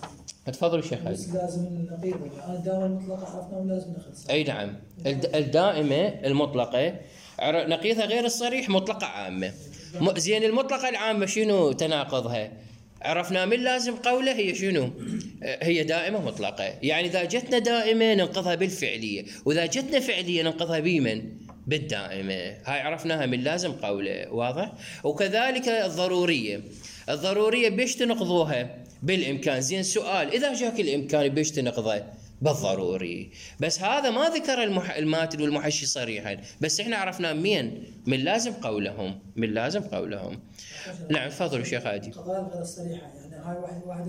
تفضل شيخ علي. بس لازم النقيض، الدائمة المطلقة عرفنا ولازم ناخذ. أي نعم، الدائمة المطلقة نقيضها غير الصريح مطلقة عامة. زين، المطلقة العامة شنو تناقضها؟ عرفنا من لازم قوله هي شنو؟ هي دائمة مطلقة. يعني إذا جتنا دائمة ننقضها بالفعلية، وإذا جتنا فعلية ننقضها بمن؟ بالدائمة. هاي عرفناها من لازم قوله، واضح؟ وكذلك الضرورية، الضرورية بيش تنقضوها؟ بالإمكان. زين، سؤال، إذا جاك الإمكان بيش تنقضها؟ بالضروري. بس هذا ما ذكر المح... الماتن والمحشي صريحا، بس احنا عرفنا مين؟ من لازم قولهم، من لازم قولهم. نعم، تفضلوا شيخ عادي. القضايا الغير الصريحة، يعني هاي واحد واحد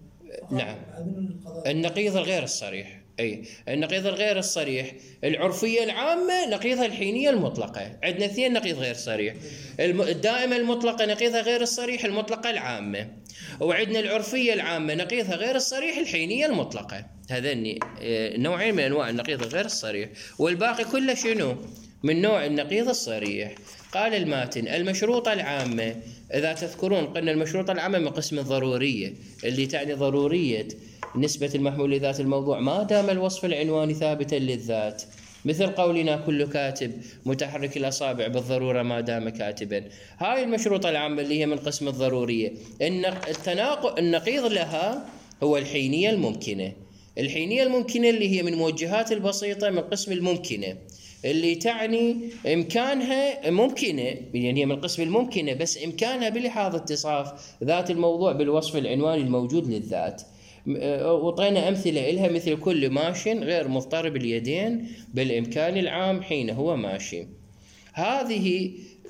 من نعم، النقيض الغير الصريح. اي النقيض الغير الصريح، العرفية العامة نقيضها الحينية المطلقة. عندنا اثنين نقيض غير صريح، الدائمة المطلقة نقيضها غير الصريح المطلقة العامة، وعندنا العرفية العامة نقيضها غير الصريح الحينية المطلقة. هذين نوعين من انواع النقيض الغير الصريح، والباقي كله شنو؟ من نوع النقيض الصريح. قال الماتن المشروطة العامة، إذا تذكرون قلنا المشروطة العامة من قسم الضرورية، اللي تعني ضرورية نسبة المحمول لذات الموضوع ما دام الوصف العنواني ثابتا للذات، مثل قولنا كل كاتب متحرك الأصابع بالضرورة ما دام كاتبا. هاي المشروطة العامة اللي هي من قسم الضرورية. التناقض النقيض لها هو الحينية الممكنة. الحينية الممكنة اللي هي من موجهات البسيطة من قسم الممكنة، اللي تعني إمكانها ممكنة، يعني هي من قسم الممكنة بس إمكانها بلحاظ اتصاف ذات الموضوع بالوصف العنواني الموجود للذات. وطينا أمثلة إلها مثل كل ماش غير مضطرب اليدين بالإمكان العام حين هو ماشي. هذه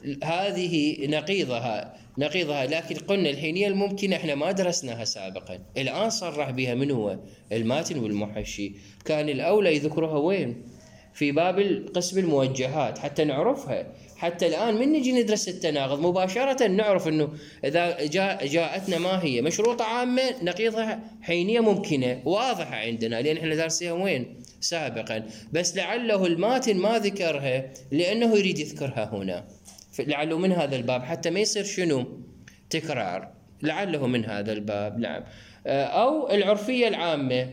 هذه نقيضها نقيضها لكن قلنا الحينية الممكنة احنا ما درسناها سابقا، الآن صرح بها من هو؟ الماتن والمحشي. كان الأولى يذكرها وين؟ في باب القسم الموجهات حتى نعرفها. حتى الآن من نجي ندرس التناقض مباشرة نعرف أنه إذا جاء جاءتنا ما هي مشروطة عامة نقيضها حينية ممكنة واضحة عندنا، لأن احنا دارسيها وين؟ سابقا. بس لعله الماتن ما ذكرها لأنه يريد يذكرها هنا، لعله من هذا الباب حتى ما يصير شنو؟ تكرار، لعله من هذا الباب. نعم. أو العرفية العامة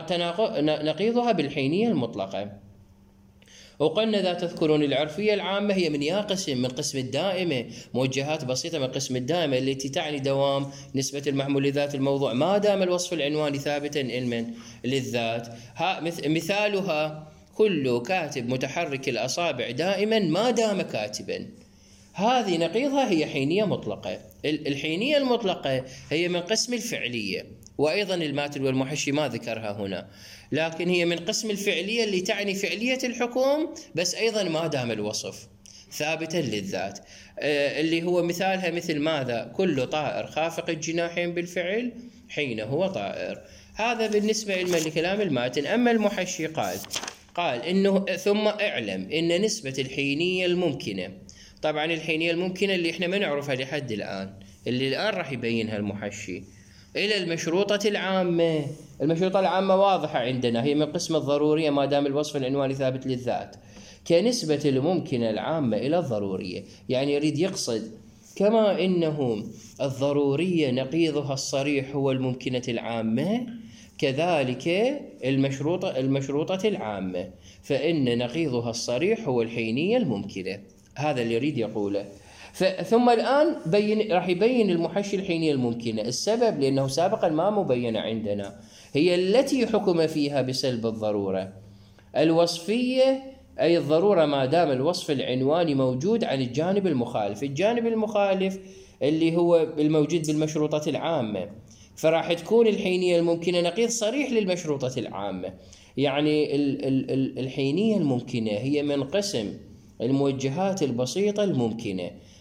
نقيضها بالحينية المطلقة. وقلنا إذا تذكرون العرفية العامة هي من يا قسم؟ من قسم الدائمة، موجهات بسيطة من قسم الدائمة التي تعني دوام نسبة المحمول لذات الموضوع ما دام الوصف العنواني ثابتا علما للذات. ها مثالها كل كاتب متحرك الأصابع دائما ما دام كاتبا. هذه نقيضها هي حينية مطلقة. الحينية المطلقة هي من قسم الفعلية، وأيضا الماتن والمحشي ما ذكرها هنا، لكن هي من قسم الفعلية اللي تعني فعلية الحكم بس أيضا ما دام الوصف ثابتا للذات، اللي هو مثالها مثل ماذا؟ كل طائر خافق الجناحين بالفعل حين هو طائر. هذا بالنسبة علما لكلام الماتن. أما المحشي قال قال إنه ثم اعلم إن نسبة الحينية الممكنة، طبعا الحينية الممكنة اللي احنا ما نعرفها لحد الآن، اللي الآن راح يبينها المحشي، إلى المشروطة العامة. المشروطة العامة واضحة عندنا، هي من قسم الضرورية ما دام الوصف العنواني ثابت للذات، كنسبة الممكنة العامة إلى الضرورية. يعني يريد يقصد كما إنه الضرورية نقيضها الصريح هو الممكنة العامة، كذلك المشروطة المشروطة العامة فإن نقيضها الصريح هو الحينية الممكنة. هذا اللي يريد يقوله. ثم الآن بين راح يبين المحشي الحينية الممكنة. السبب لأنه سابقا ما مبينة عندنا، هي التي حكم فيها بسلب الضرورة الوصفية، أي الضرورة ما دام الوصف العنواني موجود عن الجانب المخالف. الجانب المخالف اللي هو الموجود بالمشروطة العامة، فراح تكون الحينية الممكنة نقيض صريح للمشروطة العامة. يعني الحينية الممكنة هي من قسم الموجهات البسيطة الممكنة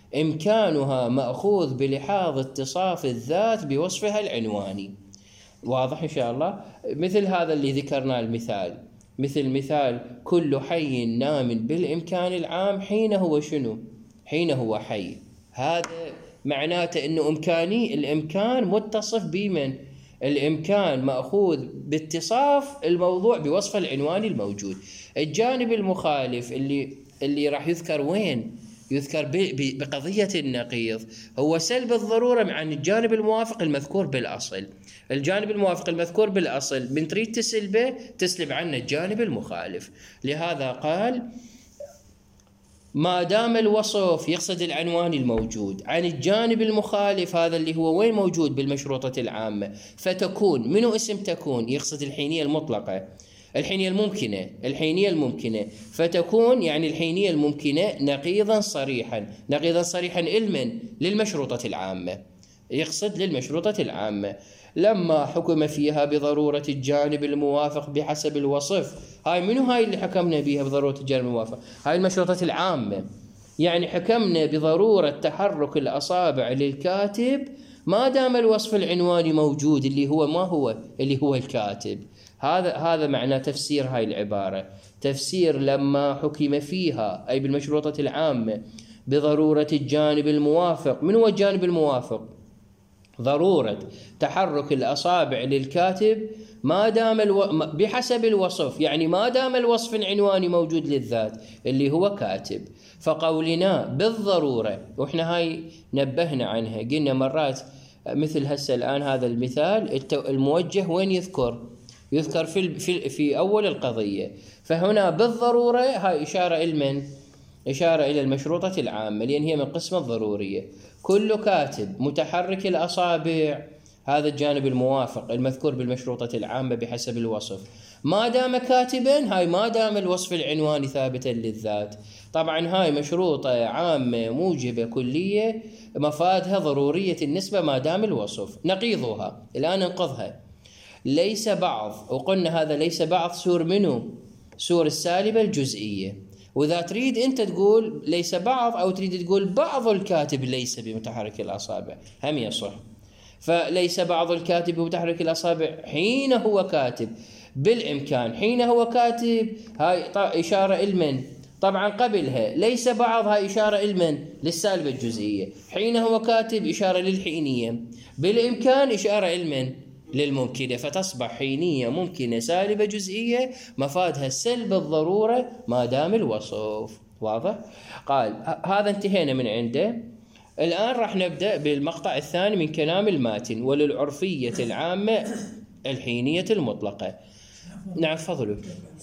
إمكانها مأخوذ بلحاظ اتصاف الذات بوصفها العنواني. واضح إن شاء الله؟ مثل هذا اللي ذكرناه المثال، مثل مثال كل حي نام بالإمكان العام حين هو شنو؟ حين هو حي. هذا معناته أنه إمكاني، الإمكان متصف بمن؟ الإمكان مأخوذ باتصاف الموضوع بوصف العنواني الموجود. الجانب المخالف اللي اللي راح يذكر وين؟ يذكر بقضية النقيض، هو سلب الضرورة عن الجانب الموافق المذكور بالأصل. الجانب الموافق المذكور بالأصل من تريد تسلبه تسلب عنه الجانب المخالف. لهذا قال ما دام الوصف يقصد العنوان الموجود عن الجانب المخالف، هذا اللي هو وين موجود بالمشروطة العامة، فتكون منو اسم تكون؟ يقصد الحينية المطلقة، الحينية الممكنة، الحينية الممكنة، فتكون يعني الحينية الممكنة نقيضا صريحا، نقيضا صريحا المن؟ للمشروطة العامة، يقصد للمشروطة العامة. لما حكم فيها بضرورة الجانب الموافق بحسب الوصف، هاي منو هاي اللي حكمنا بها بضرورة الجانب الموافق؟ هاي المشروطة العامة. يعني حكمنا بضرورة تحرك الأصابع للكاتب ما دام الوصف العنواني موجود اللي هو ما هو؟ اللي هو الكاتب. هذا هذا معنى تفسير هاي العبارة، تفسير لما حكم فيها أي بالمشروطة العامة بضرورة الجانب الموافق. من هو الجانب الموافق؟ ضرورة تحرك الأصابع للكاتب ما دام الو... بحسب الوصف، يعني ما دام الوصف العنواني موجود للذات اللي هو كاتب. فقولنا بالضرورة، وإحنا هاي نبهنا عنها، قلنا مرات مثل هسه الآن هذا المثال الموجه وين يذكر؟ يذكر في في في أول القضية. فهنا بالضرورة هاي إشارة إلى من؟ إشارة إلى المشروطة العامة، لأن هي من قسم الضرورية. كل كاتب متحرك الأصابع، هذا الجانب الموافق المذكور بالمشروطة العامة بحسب الوصف، ما دام كاتبا، هاي ما دام الوصف العنواني ثابتا للذات. طبعا هاي مشروطة عامة موجبة كلية، مفادها ضرورية النسبة ما دام الوصف. نقيضها الآن ننقضها، ليس بعض، وقلنا هذا ليس بعض سور منه؟ سور السالبة الجزئية. وإذا تريد أنت تقول ليس بعض، أو تريد تقول بعض الكاتب ليس بمتحرك الأصابع، هم يصح. فليس بعض الكاتب بمتحرك الأصابع حين هو كاتب بالإمكان، حين هو كاتب هاي إشارة إلمن؟ طبعا قبلها ليس بعض هاي إشارة إلمن؟ للسالبة الجزئية. حين هو كاتب إشارة للحينية، بالإمكان إشارة إلمن؟ للممكنة. فتصبح حينية ممكنة سالبة جزئية، مفادها سلب الضرورة ما دام الوصف. واضح؟ قال هذا انتهينا من عنده. الآن راح نبدأ بالمقطع الثاني من كلام الماتن. وللعرفية العامة الحينية المطلقة. نعم تفضلوا.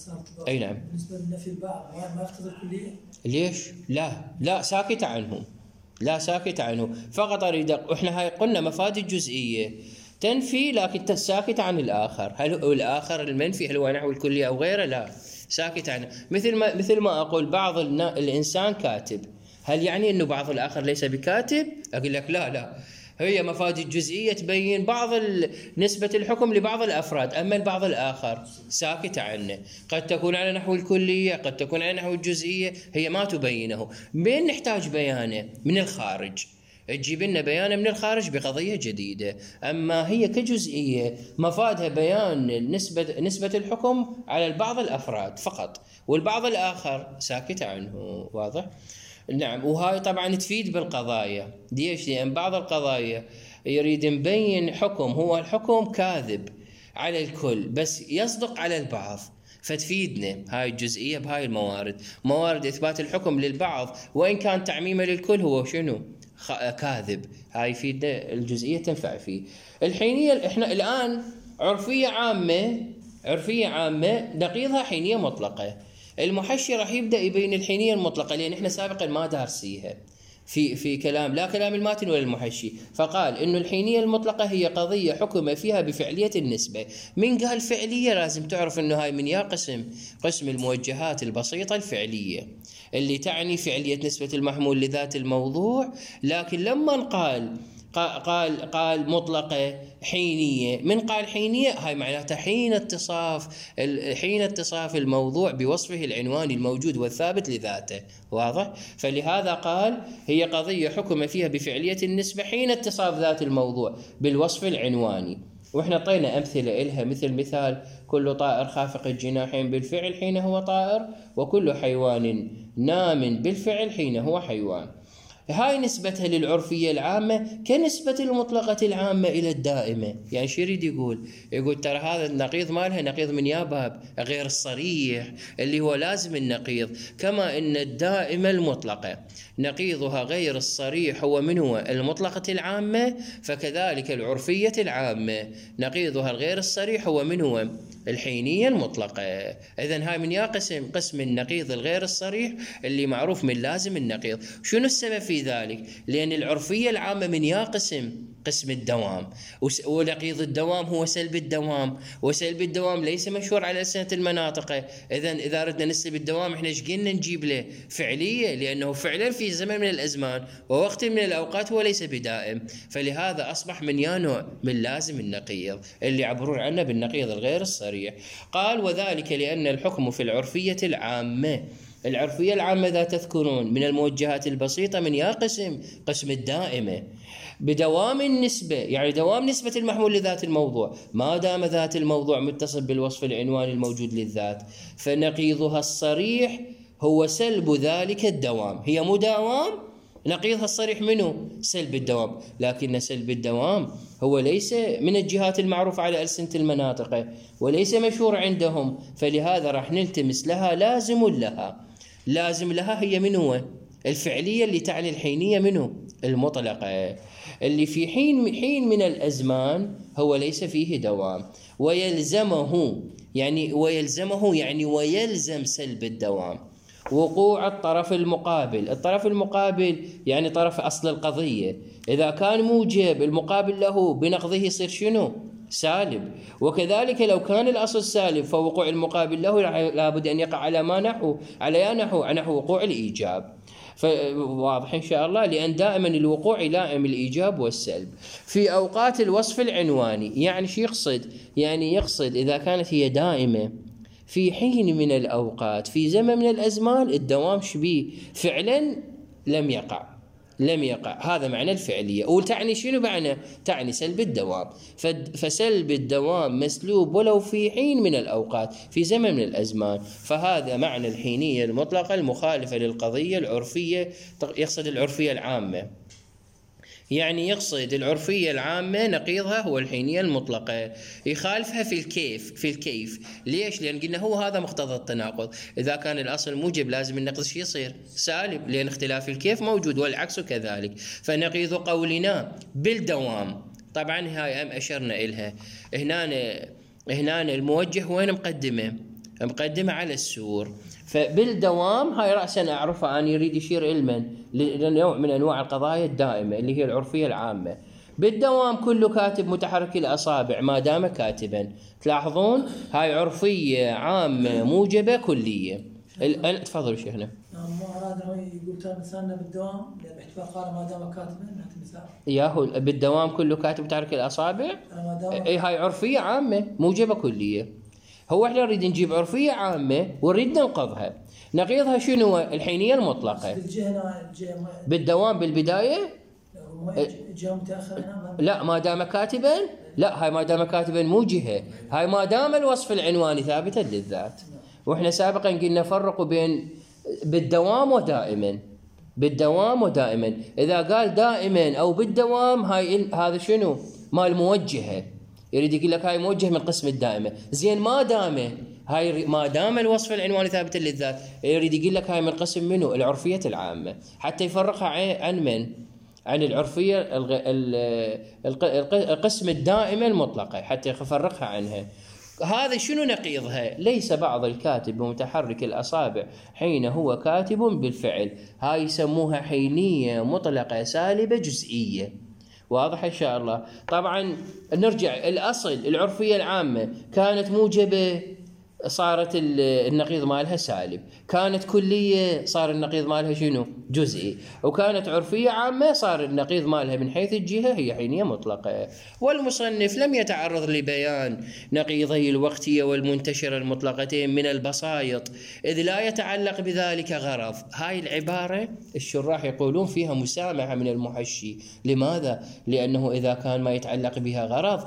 أي نعم. بالنسبة للنفي البعض ما يقتضي الكلية؟ ليش؟ لا لا ساكت عنه، لا ساكت عنه، فقط أريد. إحنا هاي قلنا مفاد الجزئية تنفي، لكن ساكت عن الآخر. هل هو الآخر المنفي هل هو نحو الكلية أو غيره؟ لا، ساكت عنه. مثل ما مثل ما أقول بعض الإنسان كاتب، هل يعني أنه بعض الآخر ليس بكاتب؟ أقول لك لا لا، هي مفاد الجزئية تبين بعض نسبة الحكم لبعض الأفراد، أما البعض الآخر ساكت عنه. قد تكون على نحو الكلية، قد تكون على نحو الجزئية، هي ما تبينه. من نحتاج بيانه من الخارج، تجيب لنا بيانه من الخارج بقضية جديدة. أما هي كجزئية مفادها بيان نسبة نسبة الحكم على بعض الأفراد فقط، والبعض الآخر ساكت عنه. واضح؟ نعم. وهاي طبعا تفيد بالقضايا. ليش؟ لأن بعض القضايا يريد نبين حكم هو الحكم كاذب على الكل بس يصدق على البعض، فتفيدنا هاي الجزئية بهاي الموارد، موارد إثبات الحكم للبعض وإن كان تعميمه للكل هو شنو؟ كاذب. هاي يفيدنا الجزئية تنفع فيه. الحينية احنا الآن عرفية عامة، عرفية عامة نقيضها حينية مطلقة. المحشي راح يبدأ يبين الحينية المطلقة، لأن احنا سابقا ما دارسيها في في كلام لا كلام الماتن ولا المحشي. فقال إنه الحينية المطلقة هي قضية حكم فيها بفعلية النسبة. من قال فعلية لازم تعرف إنه هاي من يا قسم قسم الموجهات البسيطة الفعلية اللي تعني فعلية نسبة المحمول لذات الموضوع. لكن لما قال قال قال مطلقة حينية. من قال حينية هاي معناتها حين اتصاف حين اتصاف الموضوع بوصفه العنواني الموجود والثابت لذاته. واضح؟ فلهذا قال هي قضية حكم فيها بفعلية النسبة حين اتصاف ذات الموضوع بالوصف العنواني. واحنا طينا أمثلة إلها، مثل مثال كل طائر خافق الجناحين بالفعل حين هو طائر، وكل حيوان نام بالفعل حين هو حيوان. هاي نسبتها للعرفية العامة كنسبة المطلقة العامة إلى الدائمة. يعني شو يريد يقول؟ يقول ترى هذا النقيض مالها نقيض من يا باب غير الصريح اللي هو لازم النقيض، كما أن الدائمة المطلقة نقيضها غير الصريح هو من هو المطلقة العامة، فكذلك العرفية العامة نقيضها الغير الصريح هو من هو الحينية المطلقة. إذن هاي من يا قسم قسم النقيض الغير الصريح اللي معروف من لازم النقيض. شنو السبب في ذلك؟ لأن العرفية العامة من يا قسم قسم الدوام، ونقيض الدوام هو سلب الدوام، وسلب الدوام ليس مشهور على ألسنة المناطق. إذن إذا أردنا نسلب الدوام إحنا ايش قلنا نجيب له؟ فعلية، لأنه فعلا في زمن من الأزمان ووقت من الأوقات هو ليس بدائم، فلهذا أصبح من يا نوع من لازم النقيض اللي يعبرون عنه بالنقيض الغير الصريح. قال وذلك لأن الحكم في العرفية العامة، العرفية العامة ذا تذكرون من الموجهات البسيطة من يا قسم قسم الدائمة بدوام النسبة، يعني دوام نسبة المحمول لذات الموضوع ما دام ذات الموضوع متصل بالوصف العنواني الموجود للذات، فنقيضها الصريح هو سلب ذلك الدوام. هي مداوام، نقيضها الصريح منه سلب الدوام، لكن سلب الدوام هو ليس من الجهات المعروفة على ألسنة المناطق وليس مشهور عندهم، فلهذا راح نلتمس لها لازم لها. لازم لها هي منه الفعلية اللي تعني الحينية منه المطلقة، اللي في حين حين من الأزمان هو ليس فيه دوام، ويلزمه يعني ويلزمه يعني ويلزم سلب الدوام وقوع الطرف المقابل. الطرف المقابل يعني طرف أصل القضية، إذا كان موجب المقابل له بنقضه يصير شنو؟ سالب. وكذلك لو كان الأصل سالب فوقوع المقابل له لابد أن يقع على ما نحو على يا نحو نحو وقوع الإيجاب. فواضح إن شاء الله، لأن دائما الوقوع يلائم الإيجاب والسلب في أوقات الوصف العنواني. يعني شو يقصد؟ يعني يقصد إذا كانت هي دائمة في حين من الأوقات في زمن من الأزمان الدوام شبيه فعلا لم يقع لم يقع هذا معنى الفعلية. وتعني شنو معنى؟ تعني سلب الدوام. فسلب الدوام مسلوب ولو في حين من الأوقات في زمن من الأزمان، فهذا معنى الحينية المطلقة المخالفة للقضية العرفية. يقصد العرفية العامة، يعني يقصد العرفية العامة نقيضها هو الحينية المطلقة، يخالفها في الكيف في الكيف ليش؟ لأن قلنا هو هذا مقتضى التناقض، إذا كان الأصل موجب لازم النقض شي يصير؟ سالب، لأن اختلاف الكيف موجود والعكس كذلك. فنقيض قولنا بالدوام، طبعا هاي أم أشرنا إلها هنا هنا الموجه وين مقدمة؟ مقدمة على السور. فبالدوام هاي رأسا أعرفها أن يريد يشير علما لنوع من أنواع القضايا الدائمة اللي هي العرفية العامة. بالدوام كل كاتب متحرك الأصابع ما دام كاتبا. تلاحظون هاي عرفية عامة موجبة كلية. تفضلوا شيخنا. نعم، مو أراد يقول ترى مثالنا بالدوام باحتفال قال ما دام كاتبا نعطي مثال. ياهو بالدوام كل كاتب متحرك الأصابع. أي هاي عرفية عامة موجبة كلية. هو احنا نريد نجيب عرفية عامة ونريد ننقضها. نقيضها شنو؟ الحينية المطلقة. بالدوام بالبداية؟ جهة متأخرة. لا، ما دام كاتبا. لا، هاي ما دام كاتبا مو جهة، هاي ما دام الوصف العنواني ثابتا للذات. واحنا سابقا قلنا فرقوا بين بالدوام ودائما. بالدوام ودائما، إذا قال دائما أو بالدوام هاي هذا شنو؟ مال موجهة، يريد يقول لك هاي موجه من قسم الدائمة. زين ما دام هاي ما دام الوصف العنواني ثابتا للذات يريد يقول لك هاي من قسم منه العرفية العامة، حتى يفرقها عن من؟ عن العرفية القسم الدائمة المطلقة، حتى يفرقها عنها. هذا شنو نقيضها؟ ليس بعض الكاتب بمتحرك الأصابع حين هو كاتب بالفعل. هاي يسموها حينية مطلقة سالبة جزئية. واضح إن شاء الله. طبعا نرجع الأصل العرفية العامة كانت موجبة صارت النقيض مالها سالب، كانت كلية صار النقيض مالها شنو؟ جزئي، وكانت عرفية عامة صار النقيض مالها من حيث الجهة هي حينية مطلقة. والمصنف لم يتعرض لبيان نقيضي الوقتية والمنتشرة المطلقتين من البسايط إذ لا يتعلق بذلك غرض. هاي العبارة الشراح يقولون فيها مسامحة من المحشي. لماذا؟ لأنه إذا كان ما يتعلق بها غرض،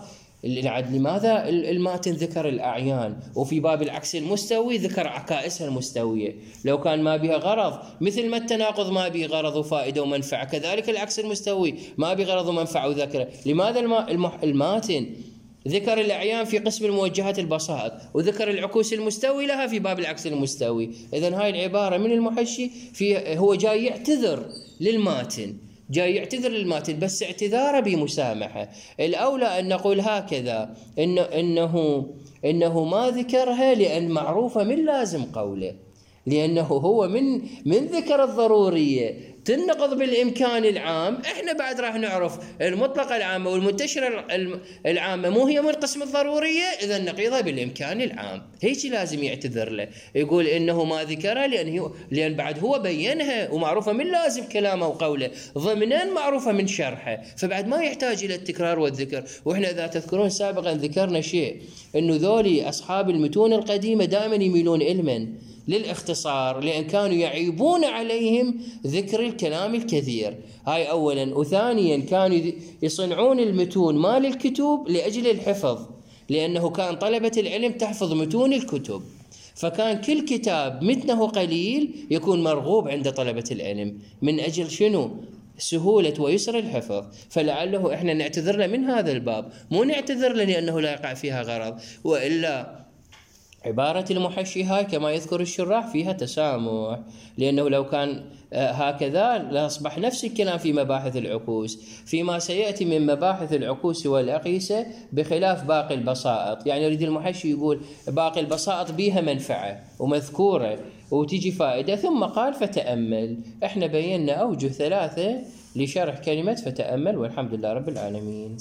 لماذا الماتن ذكر الأعيان وفي باب العكس المستوي ذكر عكائسها المستوية؟ لو كان ما بها غرض، مثل ما التناقض ما به غرض وفائدة ومنفعة، كذلك العكس المستوي ما به غرض ومنفعة وذكره. لماذا الماتن ذكر الأعيان في قسم الموجهات البسائط وذكر العكوس المستوي لها في باب العكس المستوي؟ إذن هاي العبارة من المحشي في هو جاي يعتذر للماتن، جاي يعتذر للماتن، بس اعتذاره بمسامحة. الأولى أن نقول هكذا إنه, إنه, إنه ما ذكرها لأن معروفة من لازم قوله، لأنه هو من من ذكر الضرورية تنقض بالإمكان العام. إحنا بعد راح نعرف المطلقة العامة والمنتشرة العامة مو هي من قسم الضرورية، إذا نقيضها بالإمكان العام. هيك لازم يعتذر له، يقول إنه ما ذكرها لأن هو لأن بعد هو بينها ومعروفة من لازم كلامه وقوله، ضمنا معروفة من شرحه، فبعد ما يحتاج إلى التكرار والذكر. وإحنا إذا تذكرون سابقا ذكرنا شيء، إنه ذولي أصحاب المتون القديمة دائما يميلون إلما للاختصار، لأن كانوا يعيبون عليهم ذكر الكلام الكثير. هاي أولا. وثانيا كانوا يصنعون المتون مال الكتب لأجل الحفظ، لأنه كان طلبة العلم تحفظ متون الكتب، فكان كل كتاب متنه قليل يكون مرغوب عند طلبة العلم من أجل شنو؟ سهولة ويسر الحفظ. فلعله إحنا نعتذر له من هذا الباب، مو نعتذر له لأنه لا يقع فيها غرض. وإلا عبارة المحشي هاي كما يذكر الشراح فيها تسامح، لأنه لو كان هكذا لأصبح نفس الكلام في مباحث العكوس فيما سيأتي من مباحث العكوس والأقيسة، بخلاف باقي البسائط. يعني يريد المحشي يقول باقي البسائط بيها منفعة ومذكورة وتجي فائدة، ثم قال فتأمل. احنا بينا أوجه ثلاثة لشرح كلمة فتأمل، والحمد لله رب العالمين.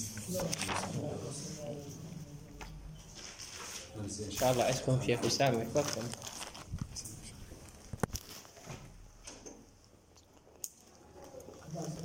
إن شاء الله عندكم شيخ أسامة يفضل.